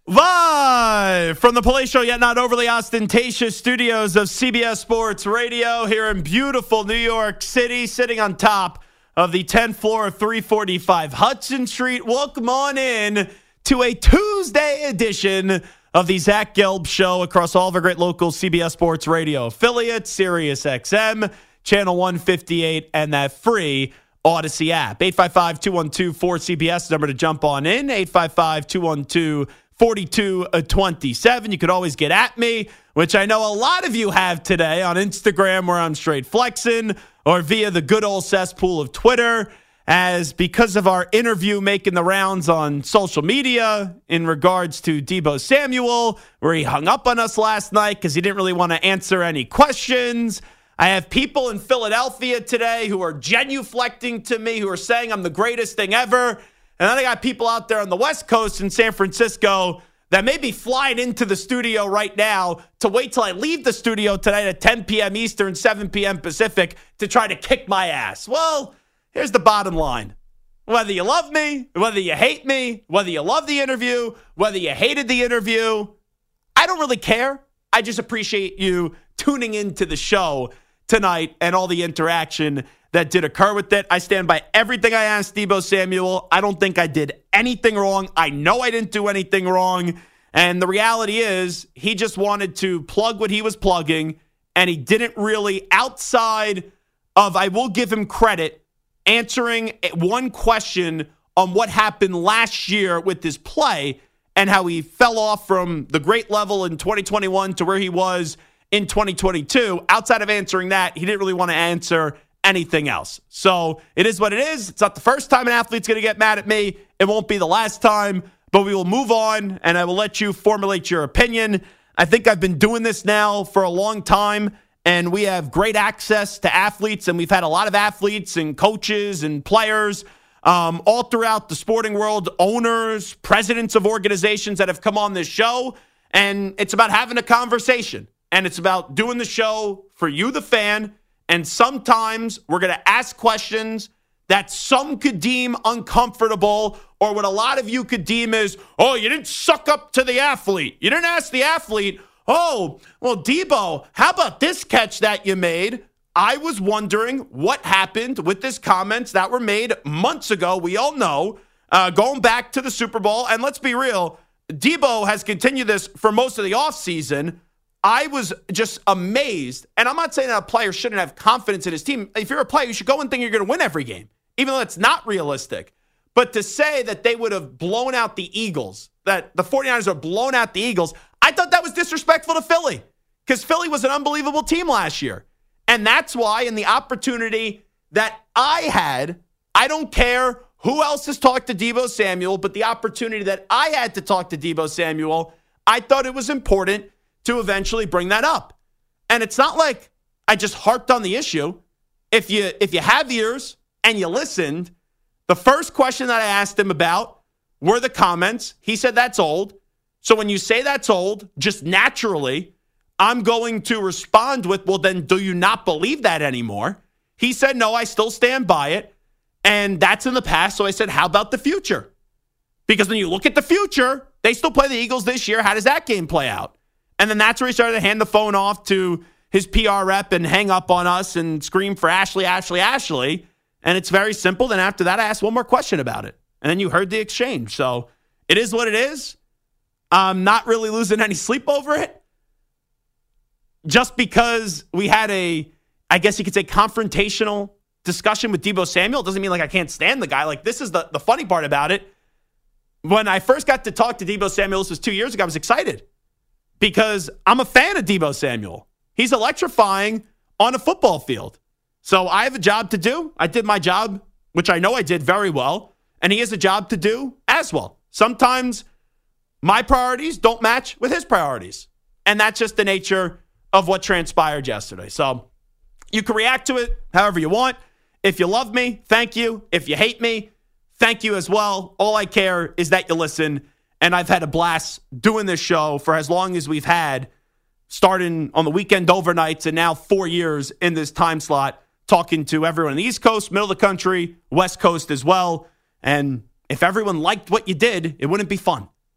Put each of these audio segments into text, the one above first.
Live from the palatial yet not overly ostentatious studios of CBS Sports Radio here in beautiful New York City, sitting on top of the 10th floor of 345 Hudson Street. Welcome on in to a Tuesday edition of the Zach Gelb Show across all of our great local CBS Sports Radio affiliates, Sirius XM, Channel 158, and that free Odyssey app. 855-212-4CBS, number to jump on in, 855-212-4227. You could always get at me, which I know a lot of you have today on Instagram, where I'm straight flexing, or via the good old cesspool of Twitter, as because of our interview making the rounds on social media in regards to Deebo Samuel, where he hung up on us last night because he didn't really want to answer any questions. I have people in Philadelphia today who are genuflecting to me, who are saying I'm the greatest thing ever. And then I got people out there on the West Coast in San Francisco that may be flying into the studio right now to wait till I leave the studio tonight at 10 p.m. Eastern, 7 p.m. Pacific to try to kick my ass. Well, here's the bottom line. Whether you love me, whether you hate me, whether you love the interview, whether you hated the interview, I don't really care. I just appreciate you tuning into the show tonight and all the interaction that did occur with it. I stand by everything I asked Deebo Samuel. I don't think I did anything wrong. I know I didn't do anything wrong. And the reality is he just wanted to plug what he was plugging, and he didn't really, outside of, I will give him credit, answering one question on what happened last year with his play and how he fell off from the great level in 2021 to where he was in 2022. Outside of answering that, he didn't really want to answer anything else. So it is what it is. It's not the first time an athlete's going to get mad at me. It won't be the last time, but we will move on, and I will let you formulate your opinion. I think I've been doing this now for a long time, and we have great access to athletes, and we've had a lot of athletes and coaches and players all throughout the sporting world, owners, presidents of organizations that have come on this show, and it's about having a conversation. And it's about doing the show for you, the fan. And sometimes we're going to ask questions that some could deem uncomfortable, or what a lot of you could deem as, oh, you didn't suck up to the athlete. You didn't ask the athlete, oh, well, Deebo, how about this catch that you made? I was wondering what happened with these comments that were made months ago. We all know, going back to the Super Bowl. And let's be real, Deebo has continued this for most of the offseason. I was just amazed, and I'm not saying that a player shouldn't have confidence in his team. If you're a player, you should go and think you're going to win every game, even though it's not realistic. But to say that they would have blown out the Eagles, that the 49ers are blown out the Eagles, I thought that was disrespectful to Philly, because Philly was an unbelievable team last year. And that's why in the opportunity that I had, I don't care who else has talked to Deebo Samuel, but the opportunity that I had to talk to Deebo Samuel, I thought it was important to eventually bring that up. And it's not like I just harped on the issue. If you have ears and you listened, the first question that I asked him about were the comments. He said that's old. So when you say that's old, just naturally, I'm going to respond with, well, then do you not believe that anymore? He said, no, I still stand by it. And that's in the past. So I said, how about the future? Because when you look at the future, they still play the Eagles this year. How does that game play out? And then that's where he started to hand the phone off to his PR rep and hang up on us and scream for Ashley, Ashley, Ashley. And it's very simple. Then after that, I asked one more question about it. And then you heard the exchange. So it is what it is. I'm not really losing any sleep over it. Just because we had a, I guess you could say, confrontational discussion with Deebo Samuel doesn't mean like I can't stand the guy. Like, this is the funny part about it. When I first got to talk to Deebo Samuel, this was 2 years ago, I was excited, because I'm a fan of Deebo Samuel. He's electrifying on a football field. So I have a job to do. I did my job, which I know I did very well, and he has a job to do as well. Sometimes my priorities don't match with his priorities, and that's just the nature of what transpired yesterday. So you can react to it however you want. If you love me, thank you. If you hate me, thank you as well. All I care is that you listen. And I've had a blast doing this show for as long as we've had, starting on the weekend overnights and now 4 years in this time slot, talking to everyone on the East Coast, middle of the country, West Coast as well. And if everyone liked what you did, it wouldn't be fun.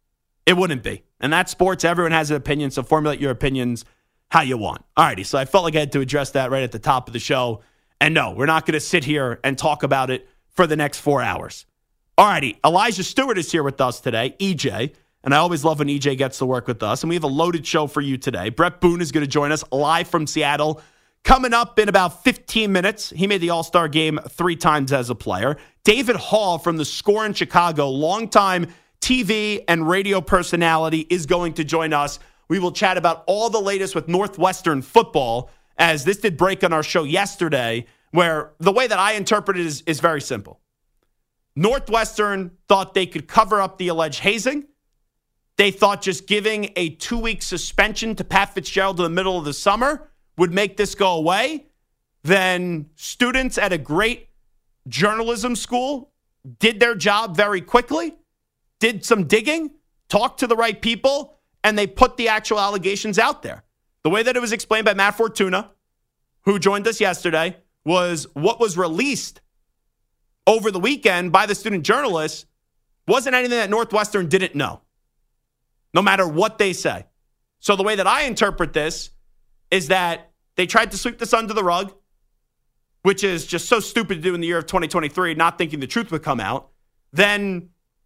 It wouldn't be. And that's sports. Everyone has an opinion, so formulate your opinions how you want. Alrighty, so I felt like I had to address that right at the top of the show. And no, we're not going to sit here and talk about it for the next 4 hours. Alrighty, Elijah Stewart is here with us today, EJ. And I always love when EJ gets to work with us. And we have a loaded show for you today. Brett Boone is going to join us live from Seattle. Coming up in about 15 minutes, he made the All-Star game 3 times as a player. David Hall from The Score in Chicago, longtime TV and radio personality, is going to join us. We will chat about all the latest with Northwestern football, as this did break on our show yesterday, where the way that I interpret it is very simple. Northwestern thought they could cover up the alleged hazing. They thought just giving a 2-week suspension to Pat Fitzgerald in the middle of the summer would make this go away. Then students at a great journalism school did their job very quickly, did some digging, talked to the right people, and they put the actual allegations out there. The way that it was explained by Matt Fortuna, who joined us yesterday, was what was released over the weekend by the student journalists wasn't anything that Northwestern didn't know, no matter what they say. So the way that I interpret this is that they tried to sweep this under the rug, which is just so stupid to do in the year of 2023, not thinking the truth would come out. Then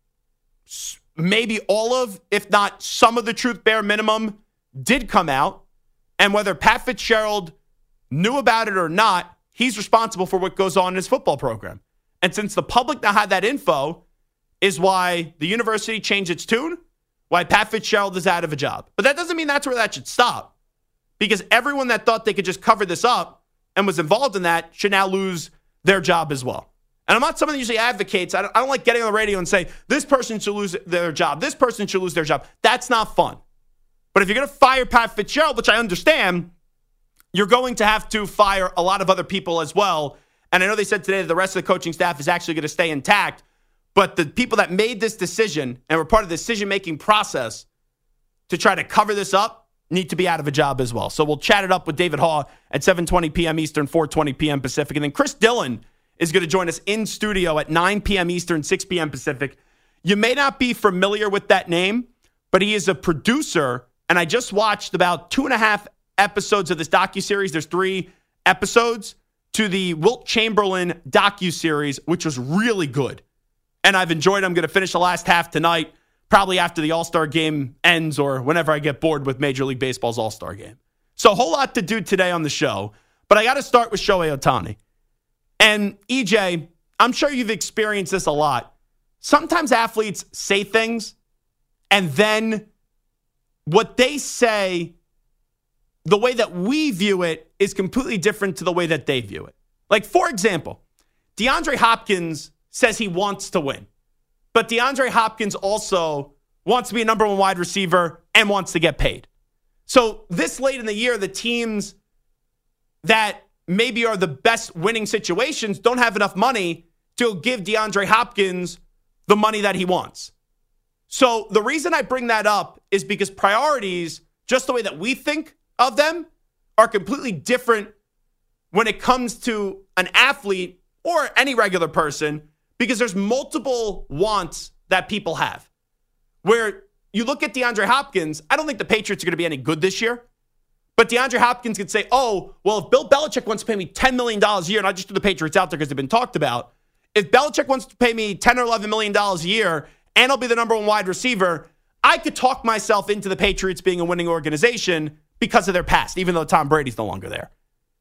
maybe all of, if not some of the truth, bare minimum, did come out. And whether Pat Fitzgerald knew about it or not, he's responsible for what goes on in his football program. And since the public now had that info, is why the university changed its tune, why Pat Fitzgerald is out of a job. But that doesn't mean that's where that should stop, because everyone that thought they could just cover this up and was involved in that should now lose their job as well. And I'm not someone that usually advocates. I don't like getting on the radio and say, this person should lose their job. This person should lose their job. That's not fun. But if you're going to fire Pat Fitzgerald, which I understand, you're going to have to fire a lot of other people as well. And I know they said today that the rest of the coaching staff is actually going to stay intact. But the people that made this decision and were part of the decision-making process to try to cover this up need to be out of a job as well. So we'll chat it up with David Haw at 7:20 p.m. Eastern, 4:20 p.m. Pacific. And then Chris Dillon is going to join us in studio at 9 p.m. Eastern, 6 p.m. Pacific. You may not be familiar with that name, but he is a producer. And I just watched about 2.5 episodes of this docuseries. There's 3 episodes to the Wilt Chamberlain docuseries, which was really good. And I've enjoyed it. I'm going to finish the last half tonight, probably after the All-Star game ends or whenever I get bored with Major League Baseball's All-Star game. So a whole lot to do today on the show, but I got to start with Shohei Ohtani. And EJ, I'm sure you've experienced this a lot. Sometimes athletes say things, and then what they say, the way that we view it is completely different to the way that they view it. Like, for example, DeAndre Hopkins says he wants to win. But DeAndre Hopkins also wants to be a number 1 wide receiver and wants to get paid. So this late in the year, the teams that maybe are the best winning situations don't have enough money to give DeAndre Hopkins the money that he wants. So the reason I bring that up is because priorities, just the way that we think of them, are completely different when it comes to an athlete or any regular person, because there's multiple wants that people have. Where you look at DeAndre Hopkins, I don't think the Patriots are going to be any good this year. But DeAndre Hopkins could say, oh, well, if Bill Belichick wants to pay me $10 million a year, and I just threw the Patriots out there because they've been talked about, if Belichick wants to pay me $10 or $11 million a year and I'll be the number 1 wide receiver, I could talk myself into the Patriots being a winning organization because of their past, even though Tom Brady's no longer there.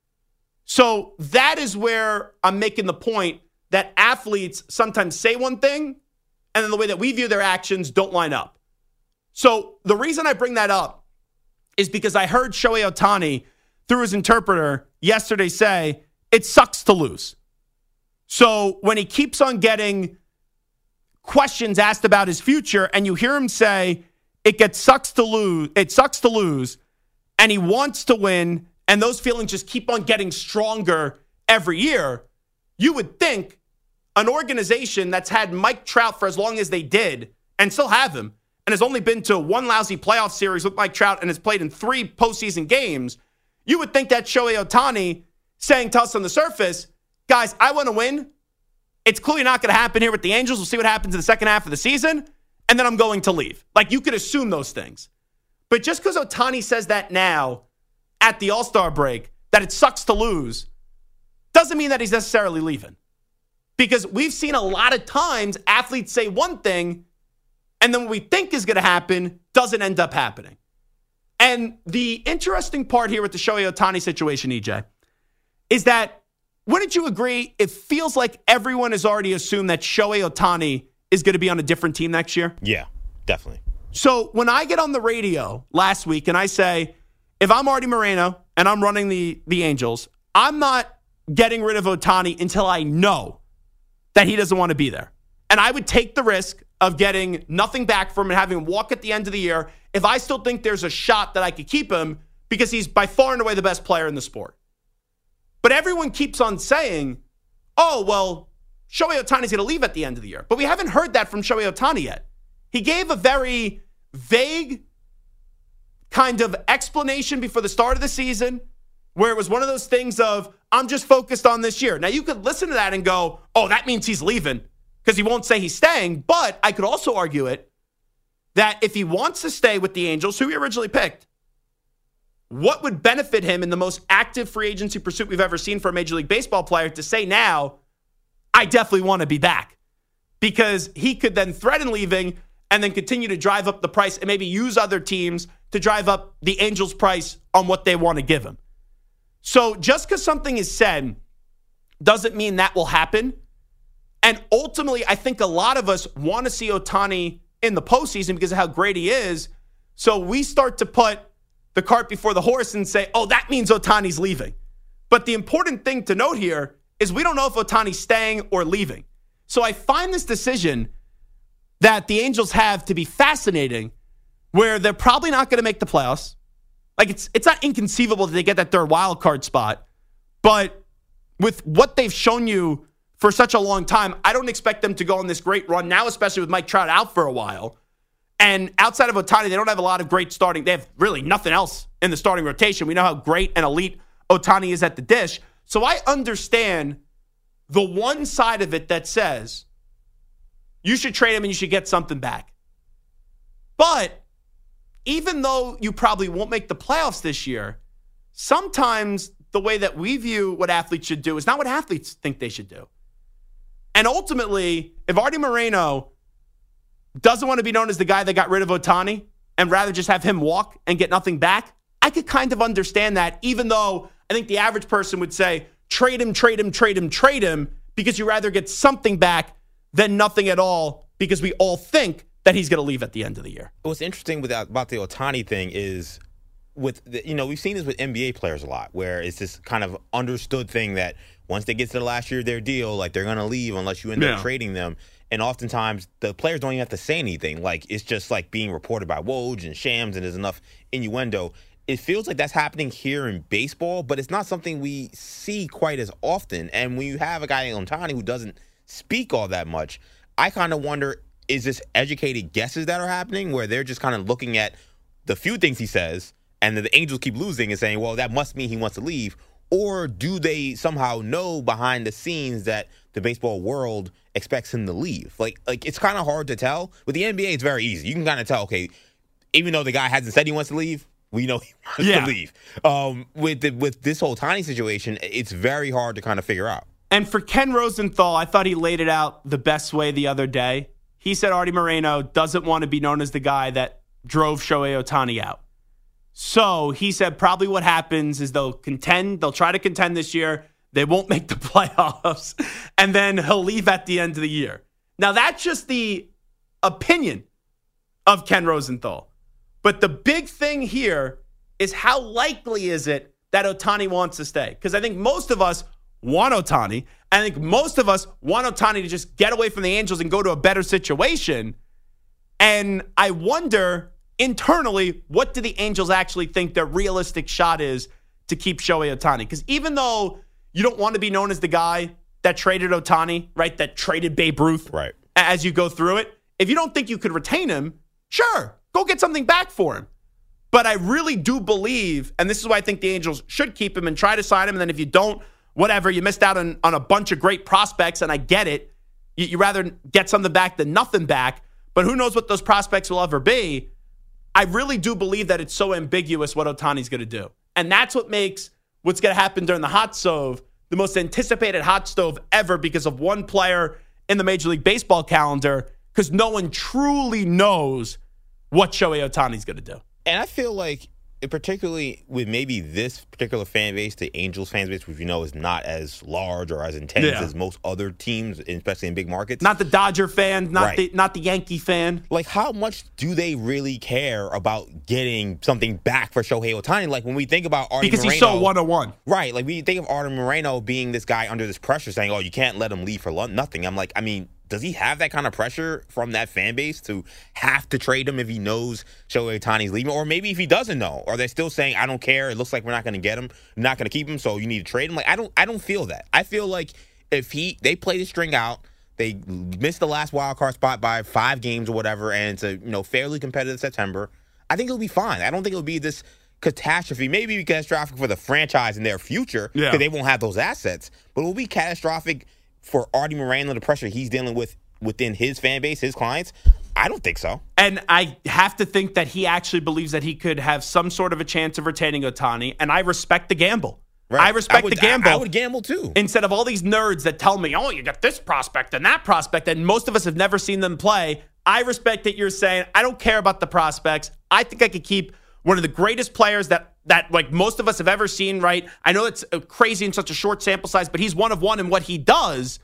So that is where I'm making the point that athletes sometimes say one thing, and then the way that we view their actions don't line up. So the reason I bring that up is because I heard Shohei Ohtani, through his interpreter, yesterday say, it sucks to lose. So when he keeps on getting questions asked about his future, and you hear him say, it sucks to lose, and he wants to win, and those feelings just keep on getting stronger every year, you would think an organization that's had Mike Trout for as long as they did, and still have him, and has only been to 1 lousy playoff series with Mike Trout and has played in 3 postseason games, you would think that Shohei Ohtani saying to us on the surface, guys, I want to win. It's clearly not going to happen here with the Angels. We'll see what happens in the second half of the season. And and then I'm going to leave. Like, you could assume those things. But just because Ohtani says that now at the All-Star break, that it sucks to lose, doesn't mean that he's necessarily leaving. Because we've seen a lot of times athletes say one thing, and then what we think is going to happen doesn't end up happening. And the interesting part here with the Shohei Ohtani situation, EJ, is that, wouldn't you agree, it feels like everyone has already assumed that Shohei Ohtani is going to be on a different team next year? Yeah, definitely. So when I get on the radio last week and I say, if I'm Artie Moreno and I'm running the Angels, I'm not getting rid of Ohtani until I know that he doesn't want to be there. And I would take the risk of getting nothing back from him and having him walk at the end of the year if I still think there's a shot that I could keep him because he's by far and away the best player in the sport. But everyone keeps on saying, oh, well, Shohei Ohtani's going to leave at the end of the year. But we haven't heard that from Shohei Ohtani yet. He gave a very vague kind of explanation before the start of the season where it was one of those things of, I'm just focused on this year. Now, you could listen to that and go, oh, that means he's leaving because he won't say he's staying. But I could also argue it that if he wants to stay with the Angels, who he originally picked, what would benefit him in the most active free agency pursuit we've ever seen for a Major League Baseball player to say now, I definitely want to be back? Because he could then threaten leaving and then continue to drive up the price and maybe use other teams to drive up the Angels' price on what they want to give him. So just because something is said doesn't mean that will happen. And ultimately, I think a lot of us want to see Ohtani in the postseason because of how great he is. So we start to put the cart before the horse and say, oh, that means Ohtani's leaving. But the important thing to note here is we don't know if Ohtani's staying or leaving. So I find this decision that the Angels have to be fascinating, where they're probably not going to make the playoffs. Like, it's not inconceivable that they get that third wild card spot. But with what they've shown you for such a long time, I don't expect them to go on this great run now, especially with Mike Trout out for a while. And outside of Ohtani, they don't have a lot of great starting. They have really nothing else in the starting rotation. We know how great and elite Ohtani is at the dish. So I understand the one side of it that says you should trade him and you should get something back. But even though you probably won't make the playoffs this year, sometimes the way that we view what athletes should do is not what athletes think they should do. And ultimately, if Artie Moreno doesn't want to be known as the guy that got rid of Ohtani and rather just have him walk and get nothing back, I could kind of understand that, even though I think the average person would say, trade him, because you rather get something back than nothing at all, because we all think that he's going to leave at the end of the year. What's interesting about the Ohtani thing is, we've seen this with NBA players a lot, where it's this kind of understood thing that once they get to the last year of their deal, like, they're going to leave unless you end up trading them. And oftentimes the players don't even have to say anything. Like, it's just like being reported by Woj and Shams, and there's enough innuendo. It feels like that's happening here in baseball, but it's not something we see quite as often. And when you have a guy like Ohtani who doesn't speak all that much, I kind of wonder, is this educated guesses that are happening where they're just kind of looking at the few things he says and then the Angels keep losing and saying, well, that must mean he wants to leave? Or do they somehow know behind the scenes that the baseball world expects him to leave? Like it's kind of hard to tell. With the NBA, it's very easy. You can kind of tell, okay, even though the guy hasn't said he wants to leave, we know he wants to leave. With this whole Ohtani situation, it's very hard to kind of figure out. And for Ken Rosenthal, I thought he laid it out the best way the other day. He said Artie Moreno doesn't want to be known as the guy that drove Shohei Ohtani out. So he said probably what happens is they'll try to contend this year. They won't make the playoffs. And then he'll leave at the end of the year. Now, that's just the opinion of Ken Rosenthal. But the big thing here is how likely is it that Ohtani wants to stay? Because I think most of us want Ohtani. I think most of us want Ohtani to just get away from the Angels and go to a better situation. And I wonder internally, what do the Angels actually think their realistic shot is to keep Shohei Ohtani? Because even though you don't want to be known as the guy that traded Ohtani, right, that traded Babe Ruth, right, as you go through it, if you don't think you could retain him, sure, go get something back for him. But I really do believe, and this is why I think the Angels should keep him and try to sign him, and then if you don't, whatever, you missed out on a bunch of great prospects, and I get it. You rather get something back than nothing back. but who knows what those prospects will ever be. I really do believe that it's so ambiguous what Ohtani's going to do. And that's what makes what's going to happen during the hot stove the most anticipated hot stove ever because of one player in the Major League Baseball calendar, because no one truly knows what Shohei Ohtani's going to do. And I feel like, particularly with maybe this particular fan base, the Angels fan base, which is not as large or as intense as most other teams, especially in big markets. Not the Dodger fan, not the Yankee fan. Like, how much do they really care about getting something back for Shohei Ohtani? Like, when we think about Artie Moreno. Because he's so one-on-one. Right. Like, we think of Artie Moreno being this guy under this pressure saying, oh, you can't let him leave for nothing. I'm like, does he have that kind of pressure from that fan base to have to trade him if he knows Shohei Ohtani's leaving? Or maybe if he doesn't know, are they still saying, I don't care, it looks like we're not going to get him, we're not going to keep him, so you need to trade him? Like, I don't feel that. I feel like if they play the string out, they missed the last wild card spot by 5 games or whatever, and it's a fairly competitive September, I think it'll be fine. I don't think it'll be this catastrophe. Maybe be catastrophic for the franchise in their future because they won't have those assets, but it will be catastrophic for Artie Moreno, the pressure he's dealing with within his fan base, his clients. I don't think so. And I have to think that he actually believes that he could have some sort of a chance of retaining Ohtani, and I respect the gamble. Right. I respect the gamble. I would gamble too. Instead of all these nerds that tell me, oh, you got this prospect and that prospect, and most of us have never seen them play, I respect that you're saying, I don't care about the prospects. I think I could keep one of the greatest players that like most of us have ever seen, right? I know it's crazy in such a short sample size, but he's one of one in what he does.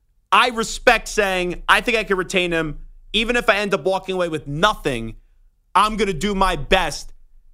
I respect saying, I think I can retain him. Even if I end up walking away with nothing, I'm going to do my best.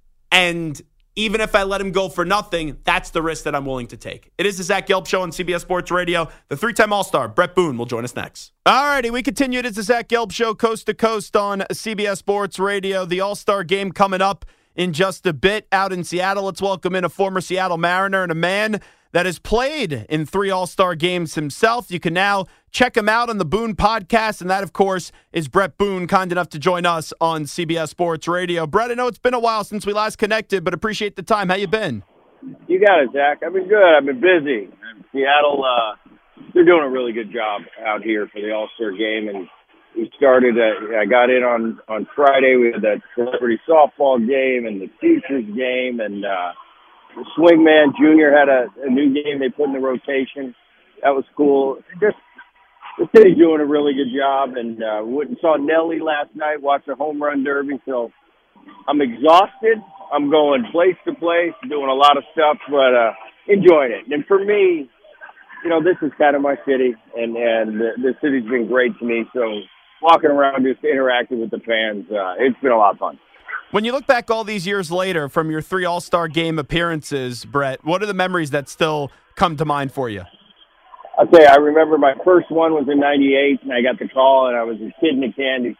And even if I let him go for nothing, that's the risk that I'm willing to take. It is the Zach Gelb Show on CBS Sports Radio. The 3-time All-Star, Brett Boone, will join us next. All righty, we continue. It is the Zach Gelb Show, coast to coast on CBS Sports Radio. The All-Star game coming up in just a bit out in Seattle. Let's welcome in a former Seattle Mariner and a man that has played in 3 All-Star games himself. You can now check him out on the Boone Podcast, and that, of course, is Brett Boone, kind enough to join us on CBS Sports Radio. Brett, I know it's been a while since we last connected, but appreciate the time. How you been? You got it, Zach. I've been good. I've been busy. Seattle, they're doing a really good job out here for the All-Star game, and we started, I got in on Friday. We had that celebrity softball game and the Futures game, and the Swingman Jr. had a new game they put in the rotation. That was cool. Just the city's doing a really good job, and went and saw Nelly last night, watched the home run derby, so I'm exhausted. I'm going place to place, doing a lot of stuff, but enjoying it. And for me, this is kind of my city, and the city's been great to me, so walking around just interacting with the fans, it's been a lot of fun. When you look back all these years later from your 3 All-Star game appearances, Brett, what are the memories that still come to mind for you? I'll tell you, I remember my first one was in '98, and I got the call, and I was a kid in a candy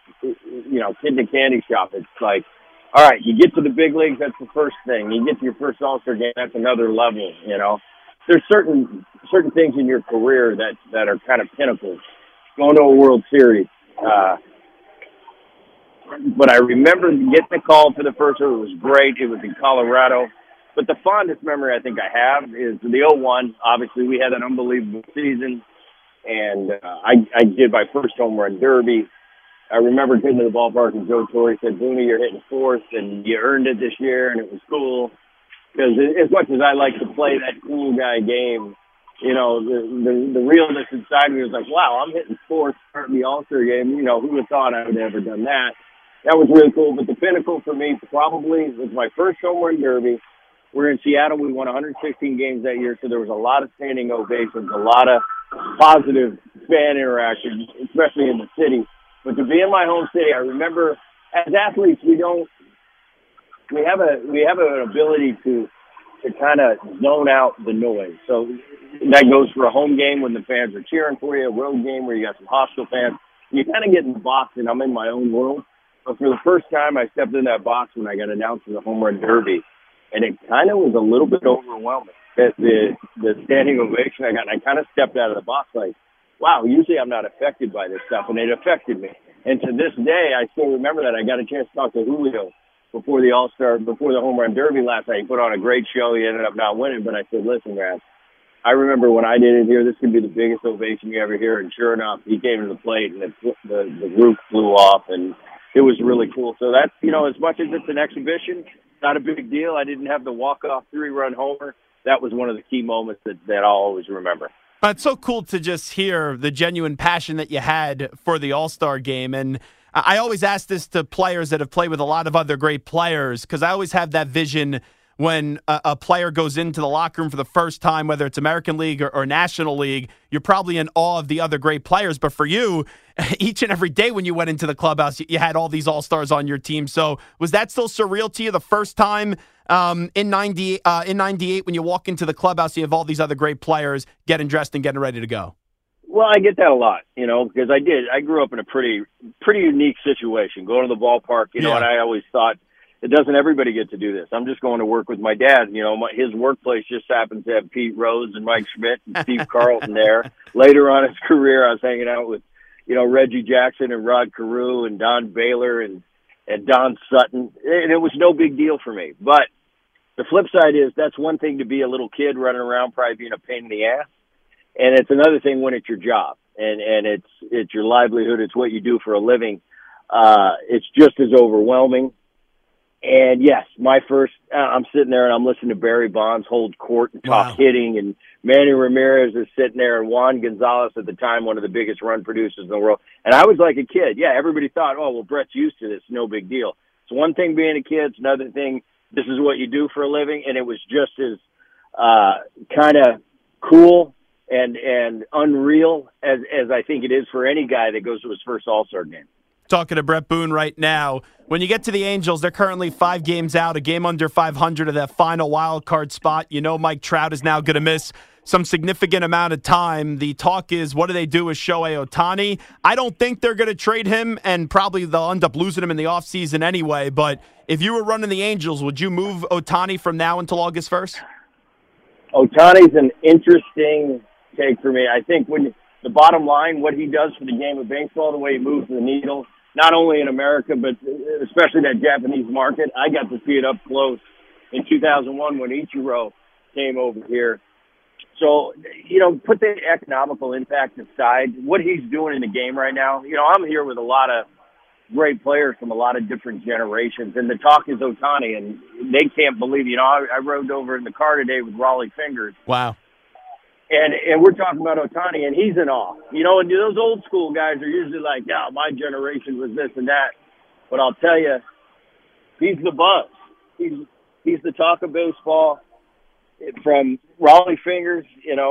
shop. It's like, all right, you get to the big leagues, that's the first thing. You get to your first All-Star game, that's another level, There's certain things in your career that are kind of pinnacles. Going to a World Series. But I remember getting the call for the first one. It was great. It was in Colorado. But the fondest memory I think I have is the 01. Obviously, we had an unbelievable season, and I did my first home run derby. I remember getting to the ballpark and Joe Torre said, Booney, you're hitting fourth, and you earned it this year, and it was cool. Because as much as I like to play that cool guy game, the realness inside me was like, wow, I'm hitting fourth starting the All-Star game. Who would have thought I would have ever done that? That was really cool. But the pinnacle for me probably was my first home run derby. We're in Seattle. We won 116 games that year, so there was a lot of standing ovations, a lot of positive fan interaction, especially in the city. But to be in my home city, I remember as athletes, we have an ability to kind of zone out the noise. So that goes for a home game when the fans are cheering for you, a road game where you got some hostile fans. You kind of get in the box, and I'm in my own world. But for the first time, I stepped in that box when I got announced for the home run derby, and it kind of was a little bit overwhelming. The standing ovation I got, and I kind of stepped out of the box like, wow, usually I'm not affected by this stuff, and it affected me. And to this day, I still remember that. I got a chance to talk to Julio before the home run derby last night. He put on a great show. He ended up not winning, but I said, listen, man, I remember when I did it here, this could be the biggest ovation you ever hear. And sure enough, he came to the plate and the roof flew off, and it was really cool. So that's, as much as it's an exhibition, not a big deal. I didn't have the walk-off 3-run homer. That was one of the key moments that I'll always remember. It's so cool to just hear the genuine passion that you had for the All-Star game. And I always ask this to players that have played with a lot of other great players, because I always have that vision when a player goes into the locker room for the first time, whether it's American League or National League, you're probably in awe of the other great players. But for you, each and every day when you went into the clubhouse, you had all these All-Stars on your team. So was that still surreal to you the first time in 98 when you walk into the clubhouse, you have all these other great players getting dressed and getting ready to go? Well, I get that a lot, because I grew up in a pretty unique situation, going to the ballpark, and I always thought, it doesn't everybody get to do this. I'm just going to work with my dad. His workplace just happens to have Pete Rose and Mike Schmidt and Steve Carlton there. Later on in his career, I was hanging out with, Reggie Jackson and Rod Carew and Don Baylor and Don Sutton. And it was no big deal for me. But the flip side is that's one thing to be a little kid running around probably being a pain in the ass. And it's another thing when it's your job and it's your livelihood. It's what you do for a living. It's just as overwhelming. And yes, I'm sitting there and I'm listening to Barry Bonds hold court and talk hitting, and Manny Ramirez is sitting there, and Juan Gonzalez at the time, one of the biggest run producers in the world. And I was like a kid. Yeah, everybody thought, oh, well, Brett's used to this, no big deal. It's one thing being a kid, it's another thing, this is what you do for a living, and it was just as kind of cool and unreal as I think it is for any guy that goes to his first All-Star game. Talking to Bret Boone right now. When you get to the Angels, they're currently 5 games out, a game under 500 of that final wild card spot. Mike Trout is now going to miss some significant amount of time. The talk is, what do they do with Shohei Ohtani? I don't think they're going to trade him, and probably they'll end up losing him in the offseason anyway. But if you were running the Angels, would you move Ohtani from now until August 1st? Ohtani's an interesting take for me. I think when the bottom line, what he does for the game of baseball, the way he moves the needle, not only in America, but especially that Japanese market. I got to see it up close in 2001 when Ichiro came over here. So, put the economical impact aside, what he's doing in the game right now, I'm here with a lot of great players from a lot of different generations, and the talk is Ohtani, and they can't believe, I rode over in the car today with Raleigh Fingers. Wow. And we're talking about Ohtani, and he's in awe. And those old school guys are usually like, yeah, my generation was this and that. But I'll tell you, he's the buzz. He's the talk of baseball. From Raleigh Fingers,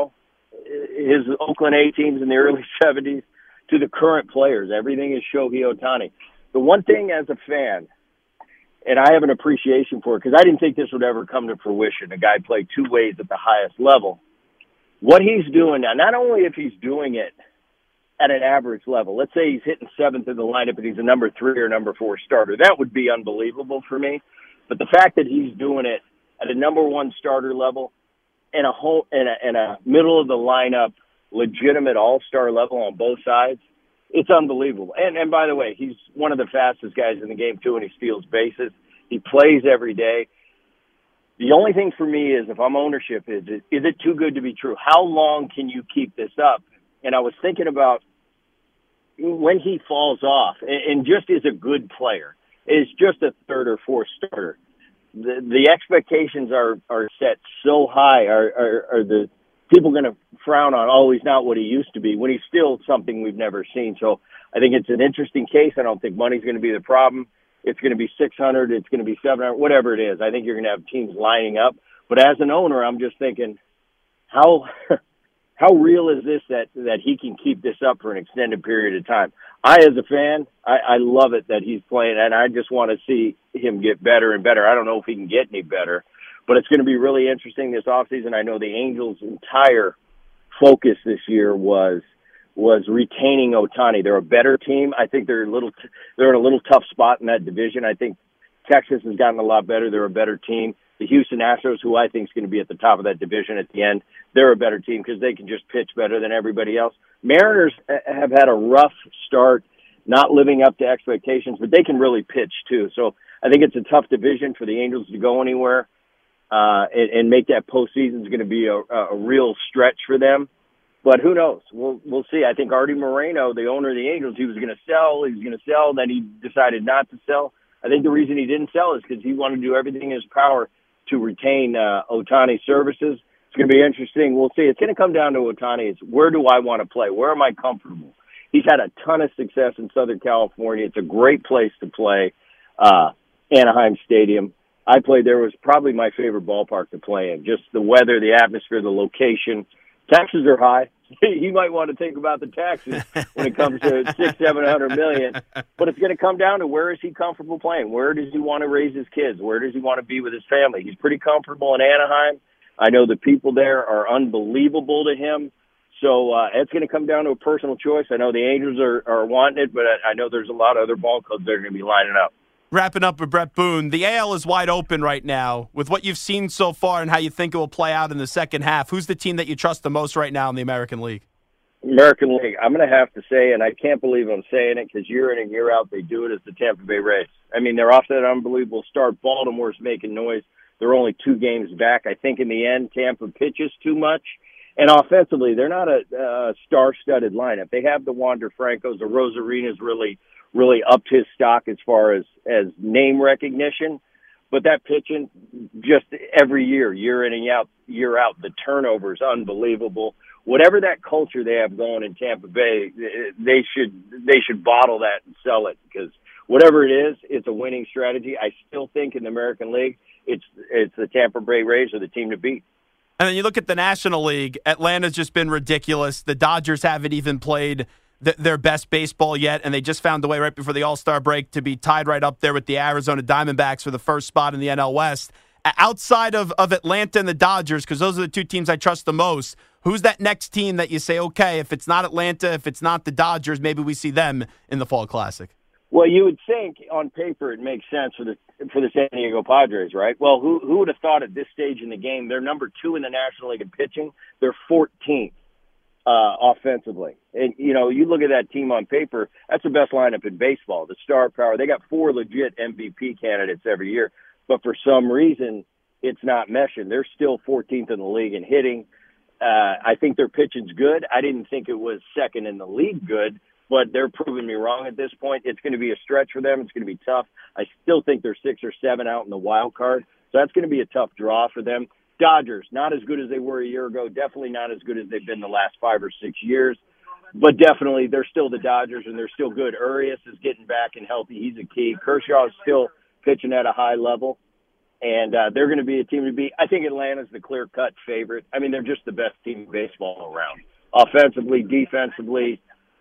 his Oakland A teams in the early 70s, to the current players. Everything is Shohei Ohtani. The one thing as a fan, and I have an appreciation for it, because I didn't think this would ever come to fruition, a guy played 2 ways at the highest level. What he's doing now, not only if he's doing it at an average level, let's say he's hitting 7th in the lineup and he's a number 3 or number 4 starter, that would be unbelievable for me. But the fact that he's doing it at a number 1 starter level and a middle of the lineup, legitimate all-star level on both sides, it's unbelievable. And by the way, he's one of the fastest guys in the game too, and he steals bases. He plays every day. The only thing for me is, if I'm ownership, is it too good to be true? How long can you keep this up? And I was thinking about when he falls off and just is a good player, is just a 3rd or 4th starter. The expectations are set so high. Are the people going to frown on, oh, he's not what he used to be, when he's still something we've never seen? So I think it's an interesting case. I don't think money's going to be the problem. It's going to be 600. It's going to be 700, whatever it is. I think you're going to have teams lining up. But as an owner, I'm just thinking, how real is this that he can keep this up for an extended period of time? As a fan, I love it that he's playing, and I just want to see him get better and better. I don't know if he can get any better, but it's going to be really interesting this offseason. I know the Angels' entire focus this year was retaining Ohtani. They're a better team. I think they're in a little tough spot in that division. I think Texas has gotten a lot better. They're a better team. The Houston Astros, who I think is going to be at the top of that division at the end, they're a better team because they can just pitch better than everybody else. Mariners have had a rough start, not living up to expectations, but they can really pitch too. So I think it's a tough division for the Angels to go anywhere. and make that postseason is going to be a real stretch for them. But who knows? We'll see. I think Artie Moreno, the owner of the Angels, he was going to sell. Then he decided not to sell. I think the reason he didn't sell is because he wanted to do everything in his power to retain Ohtani's services. It's going to be interesting. We'll see. It's going to come down to Ohtani. It's where do I want to play? Where am I comfortable? He's had a ton of success in Southern California. It's a great place to play. Anaheim Stadium. I played there. It was probably my favorite ballpark to play in. Just the weather, the atmosphere, the location. Taxes are high. You might want to think about the taxes when it comes to $600-700 million. But it's going to come down to where is he comfortable playing? Where does he want to raise his kids? Where does he want to be with his family? He's pretty comfortable in Anaheim. I know the people there are unbelievable to him. So it's going to come down to a personal choice. I know the Angels are wanting it, but I know there's a lot of other ball clubs that are going to be lining up. Wrapping up with Bret Boone, the AL is wide open right now. With what you've seen so far and how you think it will play out in the second half, who's the team that you trust the most right now in the American League? American League, I'm going to have to say, and I can't believe I'm saying it because year in and year out they do it, as the Tampa Bay Rays. I mean, they're off to that unbelievable start. Baltimore's making noise. They're only 2 games back. I think in the end, Tampa pitches too much. And offensively, they're not a star-studded lineup. They have the Wander Francos. The Rosarina's really upped his stock as far as name recognition. But that pitching, just every year in and year out, the turnover is unbelievable. Whatever that culture they have going in Tampa Bay, they should bottle that and sell it, because whatever it is, it's a winning strategy. I still think in the American League, it's the Tampa Bay Rays are the team to beat. And then you look at the National League, Atlanta's just been ridiculous. The Dodgers haven't even played their best baseball yet, and they just found a way right before the All-Star break to be tied right up there with the Arizona Diamondbacks for the first spot in the NL West. Outside of Atlanta and the Dodgers, because those are the 2 teams I trust the most, who's that next team that you say, okay, if it's not Atlanta, if it's not the Dodgers, maybe we see them in the Fall Classic? Well, you would think on paper it makes sense for the San Diego Padres, right? Well, who would have thought at this stage in the game, they're number 2 in the National League in pitching, they're 14th offensively. And, you look at that team on paper, that's the best lineup in baseball, the star power. They got 4 legit MVP candidates every year, but for some reason it's not meshing. They're still 14th in the league in hitting. I think their pitching's good. I didn't think it was second in the league good, but they're proving me wrong at this point. It's going to be a stretch for them. It's going to be tough. I still think they're 6 or 7 out in the wild card, so that's going to be a tough draw for them. Dodgers, not as good as they were a year ago, definitely not as good as they've been the last 5 or 6 years, but definitely they're still the Dodgers, and they're still good. Urias is getting back and healthy. He's a key. Kershaw is still pitching at a high level, and they're going to be a team to beat. I think Atlanta's the clear-cut favorite. I mean, they're just the best team in baseball around. Offensively, defensively,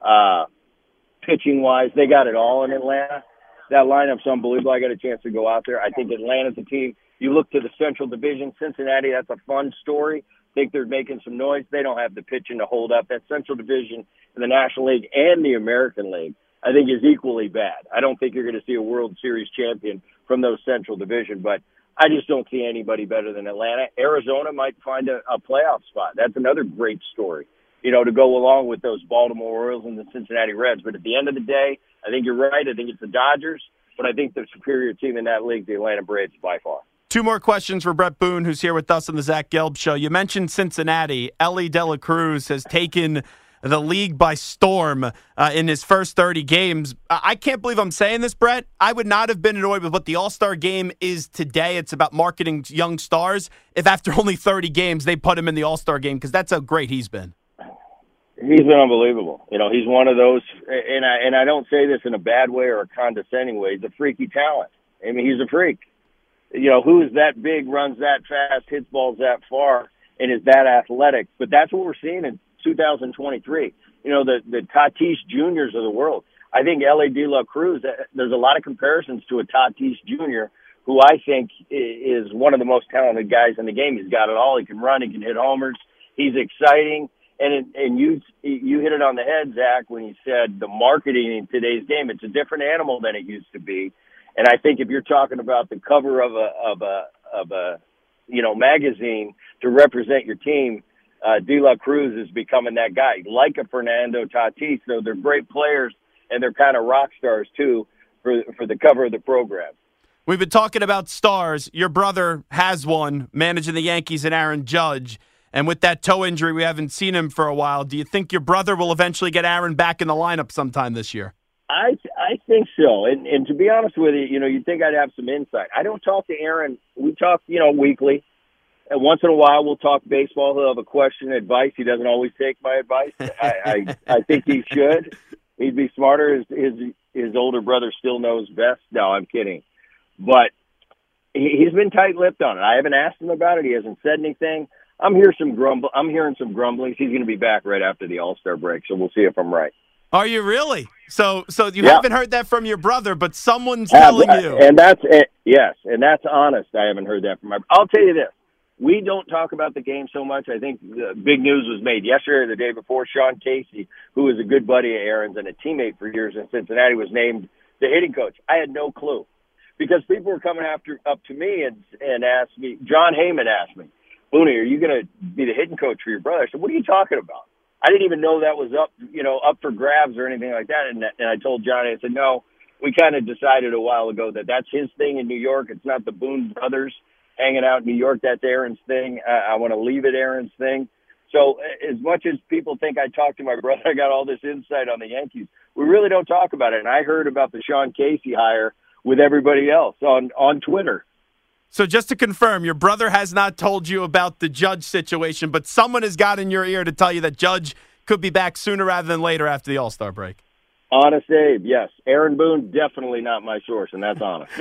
pitching-wise, they got it all in Atlanta. That lineup's unbelievable. I got a chance to go out there. I think Atlanta's a team. You look to the Central Division, Cincinnati, that's a fun story. I think they're making some noise. They don't have the pitching to hold up. That Central Division in the National League and the American League, I think, is equally bad. I don't think you're going to see a World Series champion from those Central Division, but I just don't see anybody better than Atlanta. Arizona might find a playoff spot. That's another great story, to go along with those Baltimore Orioles and the Cincinnati Reds. But at the end of the day, I think you're right. I think it's the Dodgers, but I think the superior team in that league, the Atlanta Braves, by far. 2 more questions for Bret Boone, who's here with us on the Zach Gelb Show. You mentioned Cincinnati. Elly De La Cruz has taken the league by storm in his first 30 games. I can't believe I'm saying this, Bret. I would not have been annoyed with what the All-Star game is today. It's about marketing young stars. If after only 30 games they put him in the All-Star game, because that's how great he's been. He's been unbelievable. He's one of those, and I don't say this in a bad way or a condescending way. He's a freaky talent. I mean, he's a freak. Who is that big, runs that fast, hits balls that far, and is that athletic? But that's what we're seeing in 2023. The Tatis Juniors of the world. I think Elly De La Cruz, there's a lot of comparisons to a Tatis Jr., who I think is one of the most talented guys in the game. He's got it all. He can run. He can hit homers. He's exciting. And you hit it on the head, Zach, when you said the marketing in today's game. It's a different animal than it used to be. And I think if you're talking about the cover of a magazine to represent your team, De La Cruz is becoming that guy, like a Fernando Tatis. So they're great players, and they're kind of rock stars too for the cover of the program. We've been talking about stars. Your brother has one, managing the Yankees, and Aaron Judge. And with that toe injury, we haven't seen him for a while. Do you think your brother will eventually get Aaron back in the lineup sometime this year? I think so. And to be honest with you, you'd think I'd have some insight. I don't talk to Aaron. We talk, weekly. And once in a while, we'll talk baseball. He'll have a question, advice. He doesn't always take my advice. I think he should. He'd be smarter. His older brother still knows best. No, I'm kidding. But he's been tight-lipped on it. I haven't asked him about it. He hasn't said anything. I'm hearing some grumblings. He's going to be back right after the All-Star break, so we'll see if I'm right. Are you really? So you haven't heard that from your brother, but someone's telling you. And that's it. Yes, and that's honest. I haven't heard that from my. I'll tell you this: we don't talk about the game so much. I think the big news was made yesterday or the day before. Sean Casey, who is a good buddy of Aaron's and a teammate for years in Cincinnati, was named the hitting coach. I had no clue because people were coming up to me and asked me. John Heyman asked me, "Booney, are you going to be the hitting coach for your brother?" I said, "What are you talking about?" I didn't even know that was up for grabs or anything like that. And I told Johnny, I said, no, we kind of decided a while ago that that's his thing in New York. It's not the Boone brothers hanging out in New York. That's Aaron's thing. I want to leave it Aaron's thing. So as much as people think I talked to my brother, I got all this insight on the Yankees. We really don't talk about it. And I heard about the Sean Casey hire with everybody else on Twitter. So just to confirm, your brother has not told you about the Judge situation, but someone has got in your ear to tell you that Judge could be back sooner rather than later after the All-Star break. Honest Abe, yes. Aaron Boone, definitely not my source, and that's honest.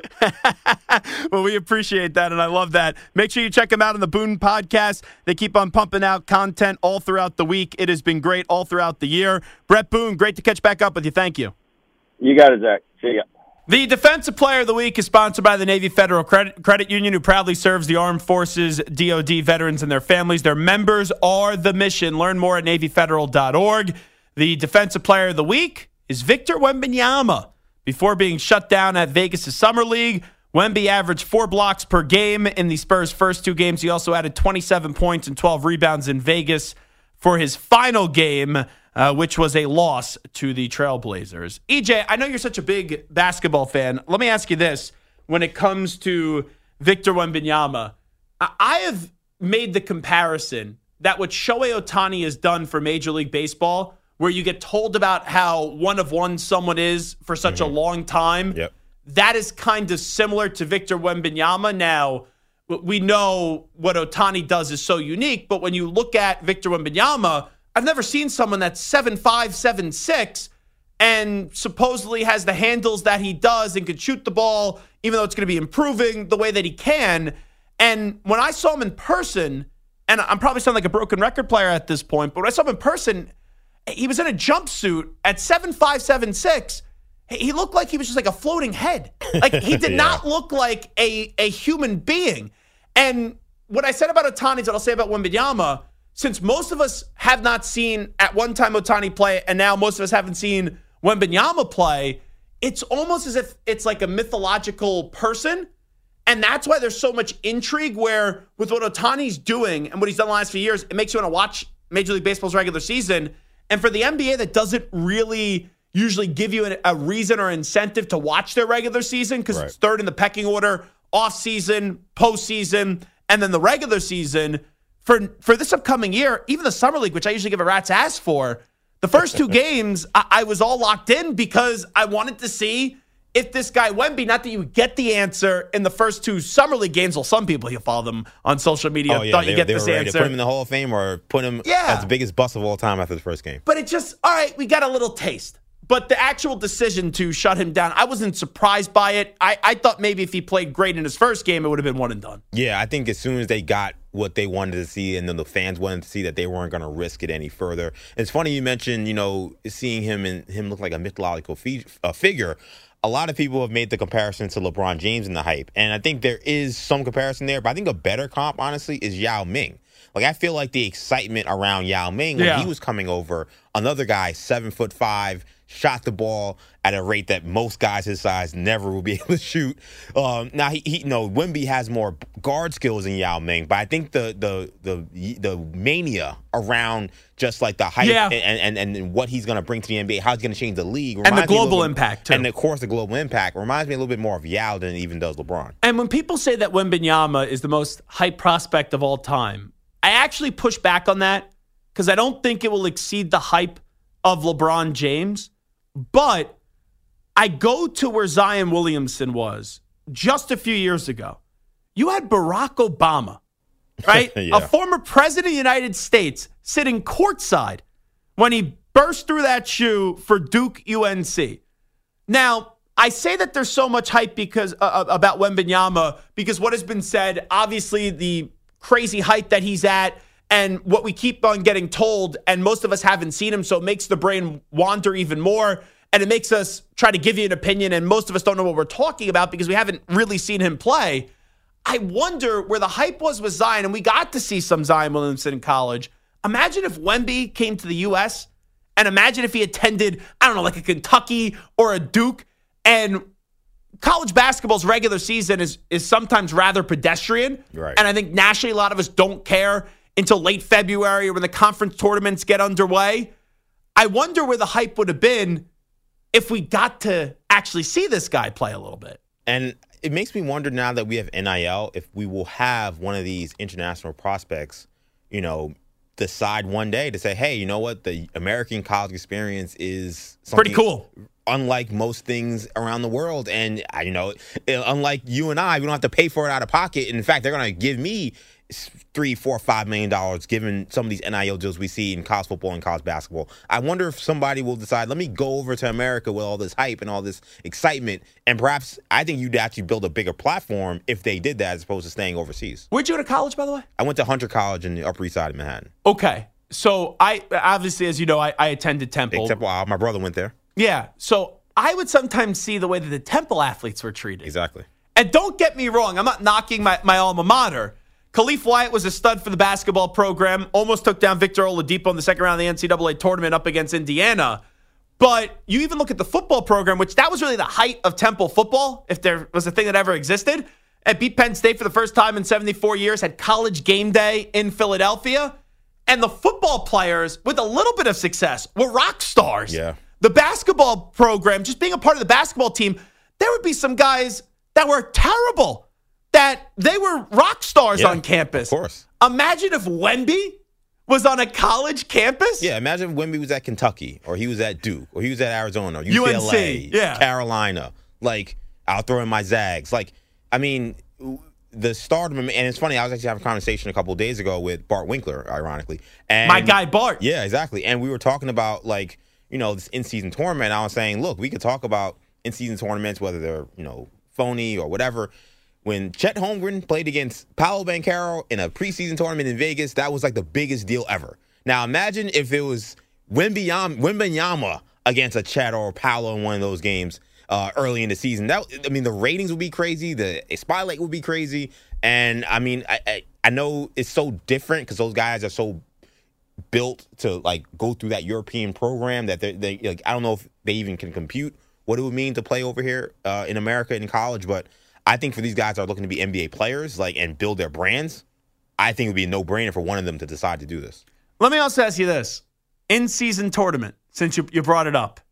Well, we appreciate that, and I love that. Make sure you check them out on the Boone Podcast. They keep on pumping out content all throughout the week. It has been great all throughout the year. Brett Boone, great to catch back up with you. Thank you. You got it, Zach. See ya. The Defensive Player of the Week is sponsored by the Navy Federal Credit Union, who proudly serves the Armed Forces, DoD veterans and their families. Their members are the mission. Learn more at NavyFederal.org. The Defensive Player of the Week is Victor Wembanyama. Before being shut down at Vegas' Summer League, Wemby averaged 4 blocks per game in the Spurs' first 2 games. He also added 27 points and 12 rebounds in Vegas for his final game, which was a loss to the Trailblazers. EJ, I know you're such a big basketball fan. Let me ask you this. When it comes to Victor Wembanyama, I have made the comparison that what Shohei Ohtani has done for Major League Baseball, where you get told about how one of one someone is for such a long time, that is kind of similar to Victor Wembanyama. Now, we know what Ohtani does is so unique, but when you look at Victor Wembanyama, I've never seen someone that's 7'5", 7'6", and supposedly has the handles that he does and can shoot the ball, even though it's going to be improving the way that he can. And when I saw him in person, and I'm probably sounding like a broken record player at this point, but when I saw him in person, he was in a jumpsuit at 7'5", 7'6". He looked like he was just like a floating head. Like he did not look like a human being. And what I said about Ohtani is what I'll say about Wembanyama. Since most of us have not seen at one time Ohtani play, and now most of us haven't seen Wembanyama play, it's almost as if it's like a mythological person. And that's why there's so much intrigue, where with what Ohtani's doing and what he's done the last few years, it makes you want to watch Major League Baseball's regular season. And for the NBA that doesn't really usually give you a reason or incentive to watch their regular season, because it's third in the pecking order, off-season, postseason, and then the regular season. For this upcoming year, even the Summer League, which I usually give a rat's ass for, the first 2 games, I was all locked in because I wanted to see if this guy Wemby, not that you get the answer in the first 2 Summer League games. Well, some people, you follow them on social media, thought you get this ready answer. To put him in the Hall of Fame or put him as the biggest bust of all time after the first game. But it just, all right, we got a little taste. But the actual decision to shut him down, I wasn't surprised by it. I thought maybe if he played great in his first game, it would have been one and done. Yeah, I think as soon as they got what they wanted to see, and then the fans wanted to see that they weren't going to risk it any further. It's funny you mentioned, seeing him look like a mythological figure. A lot of people have made the comparison to LeBron James in the hype, and I think there is some comparison there, but I think a better comp, honestly, is Yao Ming. Like, I feel like the excitement around Yao Ming when he was coming over, another guy, 7'5", shot the ball at a rate that most guys his size never will be able to shoot. Now, Wemby has more guard skills in Yao Ming, but I think the mania around just like the hype and what he's going to bring to the NBA, how he's going to change the league, and the global impact too. And of course, the global impact reminds me a little bit more of Yao than it even does LeBron. And when people say that Wembanyama is the most hype prospect of all time, I actually push back on that because I don't think it will exceed the hype of LeBron James. But I go to where Zion Williamson was just a few years ago. You had Barack Obama, right? Yeah. A former president of the United States sitting courtside when he burst through that shoe for Duke UNC. Now, I say that there's so much hype because about Wembanyama because what has been said, obviously the crazy height that he's at and what we keep on getting told, and most of us haven't seen him, so it makes the brain wander even more, and it makes us try to give you an opinion, and most of us don't know what we're talking about because we haven't really seen him play. I wonder where the hype was with Zion, and we got to see some Zion Williamson in college. Imagine if Wemby came to the U.S., and imagine if he attended, I don't know, like a Kentucky or a Duke, and college basketball's regular season is sometimes rather pedestrian. Right. And I think nationally a lot of us don't care until late February or when the conference tournaments get underway. I wonder where the hype would have been if we got to actually see this guy play a little bit. And it makes me wonder now that we have NIL, if we will have one of these international prospects, decide one day to say, hey, you know what? The American college experience is pretty cool. Unlike most things around the world. And, unlike you and I, we don't have to pay for it out of pocket. And in fact, they're going to give me $3, $4, $5 million given some of these NIL deals we see in college football and college basketball. I wonder if somebody will decide, let me go over to America with all this hype and all this excitement. And perhaps I think you'd actually build a bigger platform if they did that as opposed to staying overseas. Where'd you go to college, by the way? I went to Hunter College in the Upper East Side of Manhattan. Okay. So I obviously, as you know, I attended Temple. My brother went there. Yeah. So I would sometimes see the way that the Temple athletes were treated. Exactly. And don't get me wrong. I'm not knocking my alma mater. Khalif Wyatt was a stud for the basketball program, almost took down Victor Oladipo in the second round of the NCAA tournament up against Indiana. But you even look at the football program, which that was really the height of Temple football, if there was a thing that ever existed. It beat Penn State for the first time in 74 years, had College Game Day in Philadelphia. And the football players, with a little bit of success, were rock stars. Yeah. The basketball program, just being a part of the basketball team, there would be some guys that were terrible, that they were rock stars on campus. Of course. Imagine if Wemby was on a college campus. Yeah, imagine if Wemby was at Kentucky, or he was at Duke, or he was at Arizona, UCLA, UNC, Carolina. I'll throw in my Zags. The stardom, and it's funny, I was actually having a conversation a couple of days ago with Bart Winkler, ironically. And my guy Bart. Yeah, exactly. And we were talking about, this in-season tournament. I was saying, look, we could talk about in-season tournaments, whether they're, phony or whatever. When Chet Holmgren played against Paolo Banchero in a preseason tournament in Vegas, that was the biggest deal ever. Now imagine if it was Wembanyama against a Chet or Paolo in one of those games early in the season. The ratings would be crazy. The spotlight would be crazy. And I know it's so different because those guys are so built to go through that European program that they I don't know if they even can compute what it would mean to play over here in America in college, but I think for these guys that are looking to be NBA players, and build their brands, I think it would be a no-brainer for one of them to decide to do this. Let me also ask you this. In-season tournament, since you brought it up,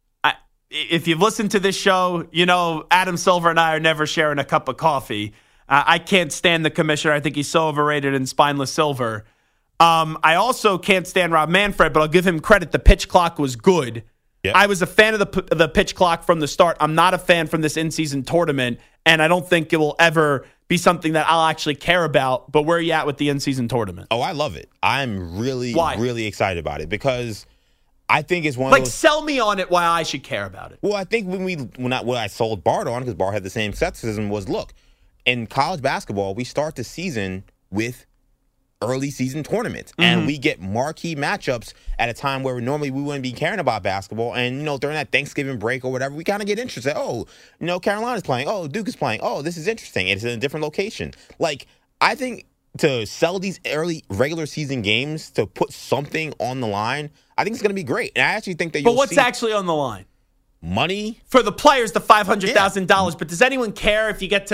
if you've listened to this show, Adam Silver and I are never sharing a cup of coffee. I can't stand the commissioner. I think he's so overrated and spineless Silver. I also can't stand Rob Manfred, but I'll give him credit. The pitch clock was good. Yep. I was a fan of the pitch clock from the start. I'm not a fan from this in-season tournament, and I don't think it will ever be something that I'll actually care about. But where are you at with the in-season tournament? Oh, I love it. I'm really, really excited about it because I think it's one of those. Sell me on it why I should care about it. Well, I think when I sold Bart on, because Bart had the same skepticism, was look, in college basketball, we start the season with early season tournaments, and we get marquee matchups at a time where normally we wouldn't be caring about basketball. And during that Thanksgiving break or whatever, we kind of get interested. Oh, Carolina's playing. Oh, Duke is playing. Oh, this is interesting. It's in a different location. I think to sell these early regular season games to put something on the line, I think it's going to be great. And I actually think that. But what's actually on the line? Money for the players, the $500,000. But does anyone care if you get to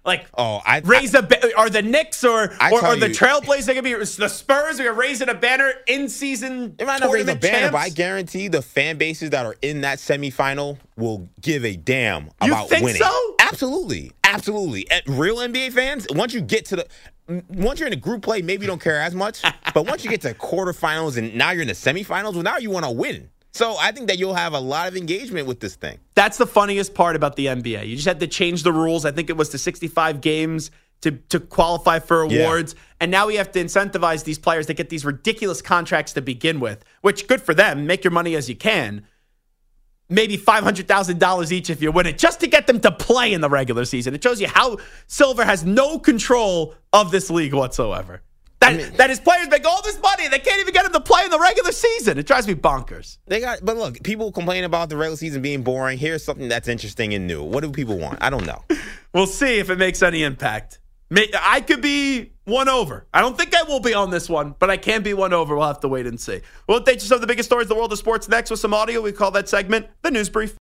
raise are the Knicks or the Trailblazers going to be the Spurs? Are raising a banner in season? It might not raise a banner, but I guarantee the fan bases that are in that semifinal will give a damn about winning. You think so? Absolutely, absolutely. Real NBA fans, once you're in a group play, maybe you don't care as much. But once you get to quarterfinals and now you're in the semifinals, well, now you want to win. So I think that you'll have a lot of engagement with this thing. That's the funniest part about the NBA. You just had to change the rules. I think it was to 65 games to qualify for awards. Yeah. And now we have to incentivize these players to get these ridiculous contracts to begin with, which good for them. Make your money as you can. Maybe $500,000 each if you win it, just to get them to play in the regular season. It shows you how Silver has no control of this league whatsoever. That his players make all this money, they can't even get him to play in the regular season. It drives me bonkers. But look, people complain about the regular season being boring. Here's something that's interesting and new. What do people want? I don't know. We'll see if it makes any impact. I could be one over. I don't think I will be on this one, but I can be one over. We'll have to wait and see. We'll update you some of the biggest stories in the world of sports next with some audio. We call that segment The News Brief.